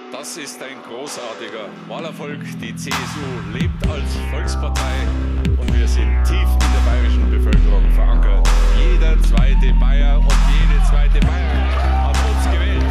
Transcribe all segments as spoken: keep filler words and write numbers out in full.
Das ist ein großartiger Wahlerfolg. Die C S U lebt als Volkspartei und wir sind tief in der bayerischen Bevölkerung verankert. Jeder zweite Bayer und jede zweite Bayerin hat uns gewählt.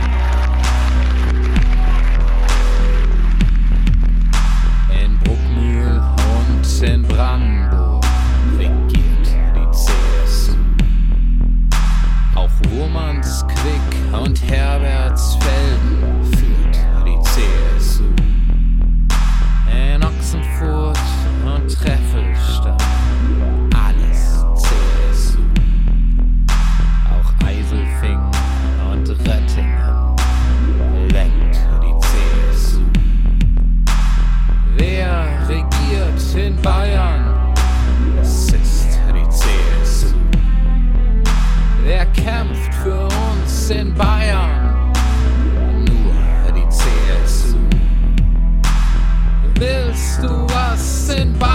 In Bruckmühl und in Brandenburg regiert die C S U. Auch Urmansquick und Herbertsfelden führt die C S U. In Ochsenfurt und Treffelstadt alles C S U. Auch Eiselfingen und Rettingen lenkt die C S U. Wer regiert in Bayern? Es ist die C S U. Wer kämpft für uns in Bayern? Nur die C S U. Willst du was in Bayern?